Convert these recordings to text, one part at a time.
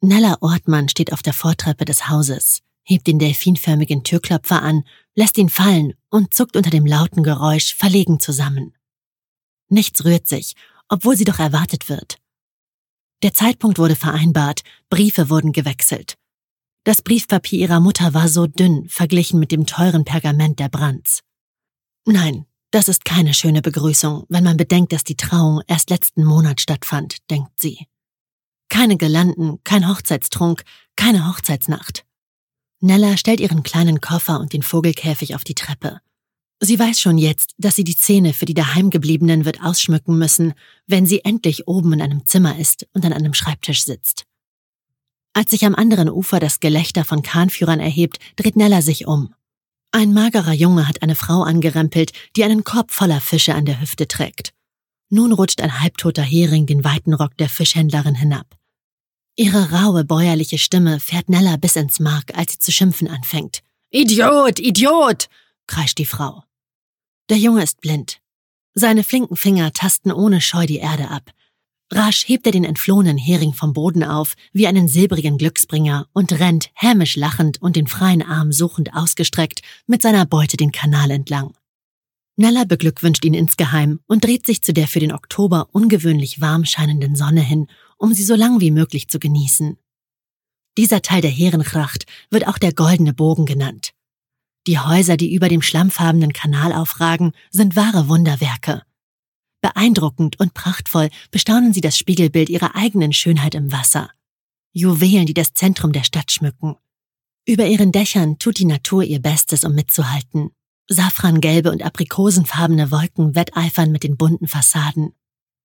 Nella Ortmann steht auf der Vortreppe des Hauses, hebt den delfinförmigen Türklopfer an, lässt ihn fallen und zuckt unter dem lauten Geräusch verlegen zusammen. Nichts rührt sich, obwohl sie doch erwartet wird. Der Zeitpunkt wurde vereinbart, Briefe wurden gewechselt. Das Briefpapier ihrer Mutter war so dünn, verglichen mit dem teuren Pergament der Brandts. Nein, das ist keine schöne Begrüßung, wenn man bedenkt, dass die Trauung erst letzten Monat stattfand, denkt sie. Keine Girlanden, kein Hochzeitstrunk, keine Hochzeitsnacht. Nella stellt ihren kleinen Koffer und den Vogelkäfig auf die Treppe. Sie weiß schon jetzt, dass sie die Szene für die Daheimgebliebenen wird ausschmücken müssen, wenn sie endlich oben in einem Zimmer ist und an einem Schreibtisch sitzt. Als sich am anderen Ufer das Gelächter von Kahnführern erhebt, dreht Nella sich um. Ein magerer Junge hat eine Frau angerempelt, die einen Korb voller Fische an der Hüfte trägt. Nun rutscht ein halbtoter Hering den weiten Rock der Fischhändlerin hinab. Ihre raue, bäuerliche Stimme fährt Nella bis ins Mark, als sie zu schimpfen anfängt. »Idiot, Idiot!« kreischt die Frau. Der Junge ist blind. Seine flinken Finger tasten ohne Scheu die Erde ab. Rasch hebt er den entflohenen Hering vom Boden auf, wie einen silbrigen Glücksbringer, und rennt, hämisch lachend und den freien Arm suchend ausgestreckt, mit seiner Beute den Kanal entlang. Nella beglückwünscht ihn insgeheim und dreht sich zu der für den Oktober ungewöhnlich warm scheinenden Sonne hin, um sie so lang wie möglich zu genießen. Dieser Teil der Herengracht wird auch der Goldene Bogen genannt. Die Häuser, die über dem schlammfarbenen Kanal aufragen, sind wahre Wunderwerke. Beeindruckend und prachtvoll bestaunen sie das Spiegelbild ihrer eigenen Schönheit im Wasser. Juwelen, die das Zentrum der Stadt schmücken. Über ihren Dächern tut die Natur ihr Bestes, um mitzuhalten. Safrangelbe und aprikosenfarbene Wolken wetteifern mit den bunten Fassaden.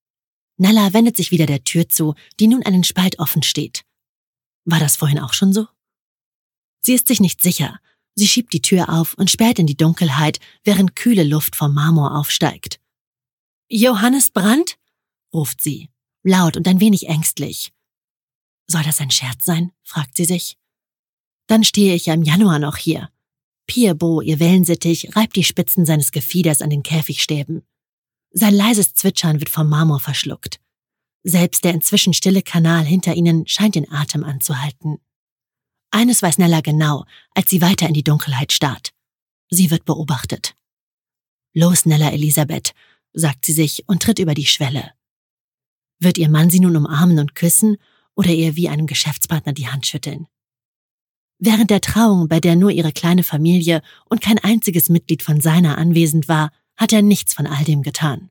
Nella wendet sich wieder der Tür zu, die nun einen Spalt offen steht. War das vorhin auch schon so? Sie ist sich nicht sicher. Sie schiebt die Tür auf und späht in die Dunkelheit, während kühle Luft vom Marmor aufsteigt. »Johannes Brandt?« ruft sie, laut und ein wenig ängstlich. »Soll das ein Scherz sein?« fragt sie sich. »Dann stehe ich ja im Januar noch hier.« Pierre Beau, ihr Wellensittich, reibt die Spitzen seines Gefieders an den Käfigstäben. Sein leises Zwitschern wird vom Marmor verschluckt. Selbst der inzwischen stille Kanal hinter ihnen scheint den Atem anzuhalten. Eines weiß Nella genau, als sie weiter in die Dunkelheit starrt. Sie wird beobachtet. »Los, Nella Elisabeth«, sagt sie sich und tritt über die Schwelle. Wird ihr Mann sie nun umarmen und küssen oder ihr wie einem Geschäftspartner die Hand schütteln? Während der Trauung, bei der nur ihre kleine Familie und kein einziges Mitglied von seiner anwesend war, hat er nichts von all dem getan.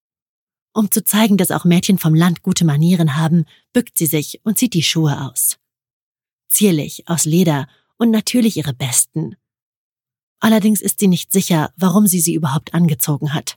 Um zu zeigen, dass auch Mädchen vom Land gute Manieren haben, bückt sie sich und zieht die Schuhe aus. Zierlich, aus Leder und natürlich ihre besten. Allerdings ist sie nicht sicher, warum sie überhaupt angezogen hat.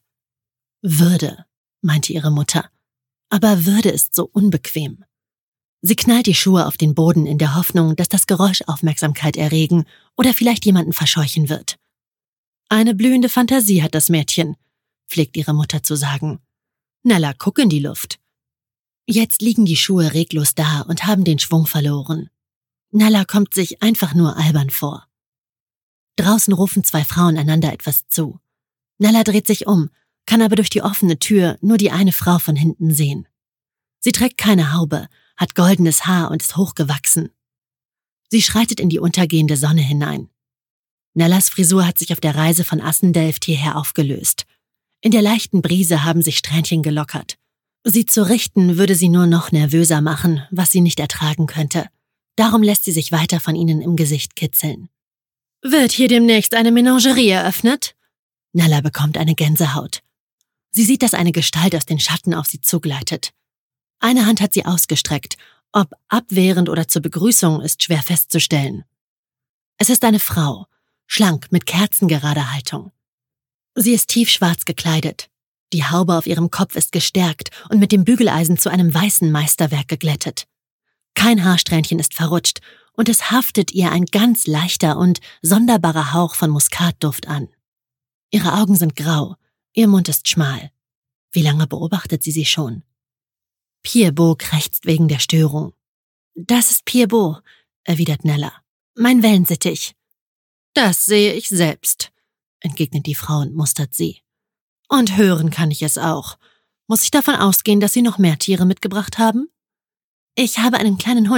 Würde, meinte ihre Mutter. Aber Würde ist so unbequem. Sie knallt die Schuhe auf den Boden in der Hoffnung, dass das Geräusch Aufmerksamkeit erregen oder vielleicht jemanden verscheuchen wird. Eine blühende Fantasie hat das Mädchen, pflegt ihre Mutter zu sagen. Nella, guck in die Luft. Jetzt liegen die Schuhe reglos da und haben den Schwung verloren. Nella kommt sich einfach nur albern vor. Draußen rufen zwei Frauen einander etwas zu. Nella dreht sich um, kann aber durch die offene Tür nur die eine Frau von hinten sehen. Sie trägt keine Haube, hat goldenes Haar und ist hochgewachsen. Sie schreitet in die untergehende Sonne hinein. Nellas Frisur hat sich auf der Reise von Assendelft hierher aufgelöst. In der leichten Brise haben sich Strähnchen gelockert. Sie zu richten würde sie nur noch nervöser machen, was sie nicht ertragen könnte. Darum lässt sie sich weiter von ihnen im Gesicht kitzeln. »Wird hier demnächst eine Menagerie eröffnet?« Nella bekommt eine Gänsehaut. Sie sieht, dass eine Gestalt aus den Schatten auf sie zugleitet. Eine Hand hat sie ausgestreckt. Ob abwehrend oder zur Begrüßung, ist schwer festzustellen. Es ist eine Frau, schlank, mit kerzengerader Haltung. Sie ist tiefschwarz gekleidet. Die Haube auf ihrem Kopf ist gestärkt und mit dem Bügeleisen zu einem weißen Meisterwerk geglättet. Kein Haarsträhnchen ist verrutscht und es haftet ihr ein ganz leichter und sonderbarer Hauch von Muskatduft an. Ihre Augen sind grau, ihr Mund ist schmal. Wie lange beobachtet sie schon? Pierre Beau krächzt wegen der Störung. »Das ist Pierre Beau«, erwidert Nella. »Mein Wellensittich.« »Das sehe ich selbst«, entgegnet die Frau und mustert sie. »Und hören kann ich es auch. Muss ich davon ausgehen, dass Sie noch mehr Tiere mitgebracht haben?« »Ich habe einen kleinen Hund,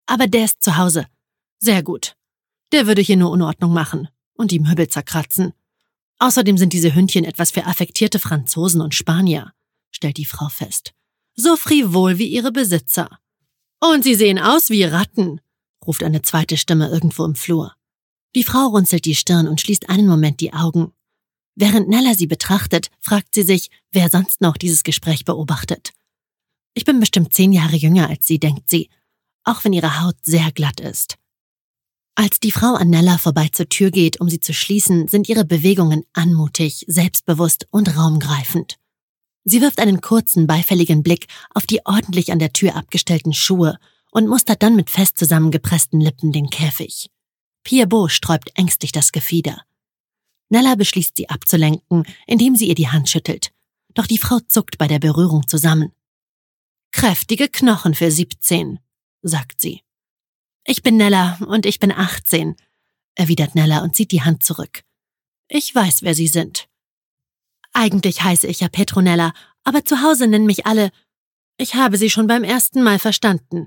Aber der ist zu Hause. Sehr gut. Der würde hier nur Unordnung machen und die Möbel zerkratzen. Außerdem sind diese Hündchen etwas für affektierte Franzosen und Spanier, stellt die Frau fest. So frivol wie ihre Besitzer. Und sie sehen aus wie Ratten, ruft eine zweite Stimme irgendwo im Flur. Die Frau runzelt die Stirn und schließt einen Moment die Augen. Während Nella sie betrachtet, fragt sie sich, wer sonst noch dieses Gespräch beobachtet. Ich bin bestimmt 10 Jahre jünger als sie, denkt sie, auch wenn ihre Haut sehr glatt ist. Als die Frau an Nella vorbei zur Tür geht, um sie zu schließen, sind ihre Bewegungen anmutig, selbstbewusst und raumgreifend. Sie wirft einen kurzen, beifälligen Blick auf die ordentlich an der Tür abgestellten Schuhe und mustert dann mit fest zusammengepressten Lippen den Käfig. Pierrot sträubt ängstlich das Gefieder. Nella beschließt, sie abzulenken, indem sie ihr die Hand schüttelt. Doch die Frau zuckt bei der Berührung zusammen. »Kräftige Knochen für 17«, sagt sie. »Ich bin Nella und ich bin 18«, erwidert Nella und zieht die Hand zurück. »Ich weiß, wer Sie sind.« »Eigentlich heiße ich ja Petronella, aber zu Hause nennen mich alle. Ich habe Sie schon beim ersten Mal verstanden.«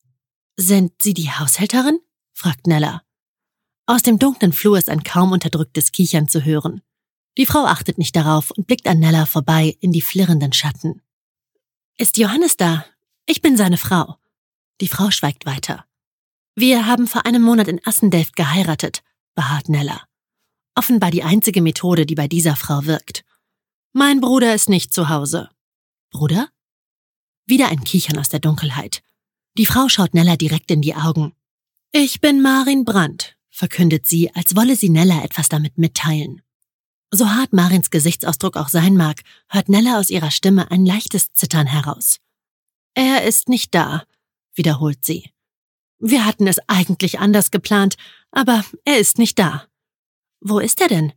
»Sind Sie die Haushälterin?«, fragt Nella. Aus dem dunklen Flur ist ein kaum unterdrücktes Kichern zu hören. Die Frau achtet nicht darauf und blickt an Nella vorbei in die flirrenden Schatten. »Ist Johannes da? Ich bin seine Frau.« Die Frau schweigt weiter. »Wir haben vor einem Monat in Assendelft geheiratet«, beharrt Nella. Offenbar die einzige Methode, die bei dieser Frau wirkt. »Mein Bruder ist nicht zu Hause.« »Bruder?« Wieder ein Kichern aus der Dunkelheit. Die Frau schaut Nella direkt in die Augen. »Ich bin Marin Brandt«, verkündet sie, als wolle sie Nella etwas damit mitteilen. So hart Marins Gesichtsausdruck auch sein mag, hört Nella aus ihrer Stimme ein leichtes Zittern heraus. »Er ist nicht da«, wiederholt sie. »Wir hatten es eigentlich anders geplant, aber er ist nicht da.« »Wo ist er denn?«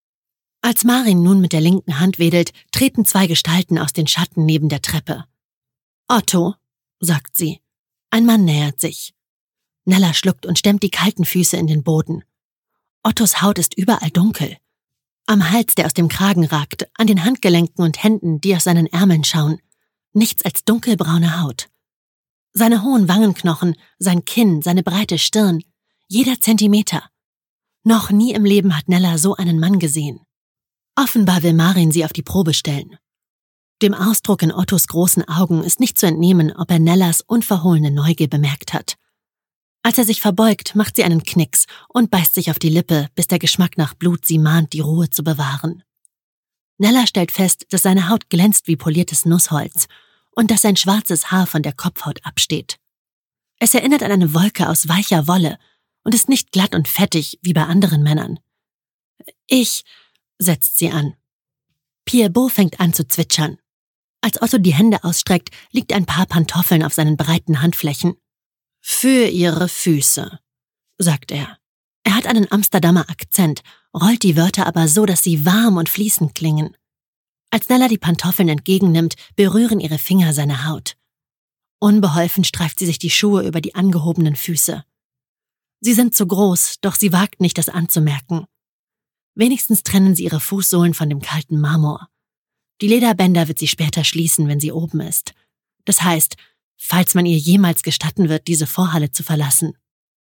Als Marin nun mit der linken Hand wedelt, treten 2 Gestalten aus den Schatten neben der Treppe. »Otto«, sagt sie. Ein Mann nähert sich. Nella schluckt und stemmt die kalten Füße in den Boden. Ottos Haut ist überall dunkel. Am Hals, der aus dem Kragen ragt, an den Handgelenken und Händen, die aus seinen Ärmeln schauen. Nichts als dunkelbraune Haut. Seine hohen Wangenknochen, sein Kinn, seine breite Stirn, jeder Zentimeter. Noch nie im Leben hat Nella so einen Mann gesehen. Offenbar will Marin sie auf die Probe stellen. Dem Ausdruck in Ottos großen Augen ist nicht zu entnehmen, ob er Nellas unverhohlene Neugier bemerkt hat. Als er sich verbeugt, macht sie einen Knicks und beißt sich auf die Lippe, bis der Geschmack nach Blut sie mahnt, die Ruhe zu bewahren. Nella stellt fest, dass seine Haut glänzt wie poliertes Nussholz und dass sein schwarzes Haar von der Kopfhaut absteht. Es erinnert an eine Wolke aus weicher Wolle und ist nicht glatt und fettig wie bei anderen Männern. »Ich«, setzt sie an. Pierrot fängt an zu zwitschern. Als Otto die Hände ausstreckt, liegt ein Paar Pantoffeln auf seinen breiten Handflächen. »Für Ihre Füße«, sagt er. Er hat einen Amsterdamer Akzent, rollt die Wörter aber so, dass sie warm und fließend klingen. Als Nella die Pantoffeln entgegennimmt, berühren ihre Finger seine Haut. Unbeholfen streift sie sich die Schuhe über die angehobenen Füße. Sie sind zu groß, doch sie wagt nicht, das anzumerken. Wenigstens trennen sie ihre Fußsohlen von dem kalten Marmor. Die Lederbänder wird sie später schließen, wenn sie oben ist. Das heißt, falls man ihr jemals gestatten wird, diese Vorhalle zu verlassen.